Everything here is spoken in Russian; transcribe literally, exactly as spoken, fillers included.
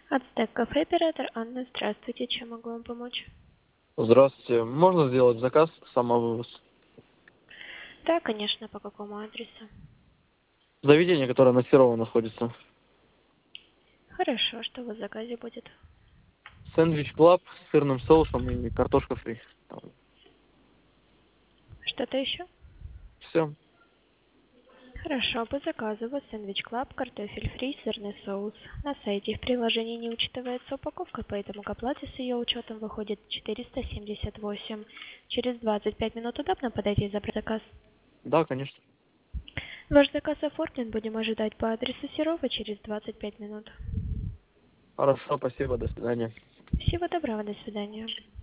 Ацтек кафе, оператор Анна. Здравствуйте, чем могу вам помочь? Здравствуйте. Можно сделать заказ самовывоз? Да, конечно, по какому адресу? Заведение, которое на Серова находится. Хорошо, что у вас в заказе будет? Сэндвич Клаб с сырным соусом и картошка фри. Что-то еще? Все. Хорошо, по заказу у вас сэндвич клаб, картофель фри, сырный соус. На сайте в приложении не учитывается упаковка, поэтому к оплате с ее учетом выходит четыреста семьдесят восемь. Через двадцать пять минут удобно подойти и забрать заказ. Да, конечно. Ваш заказ оформлен, будем ожидать по адресу Серова через двадцать пять минут. Хорошо, спасибо, до свидания. Всего доброго, до свидания.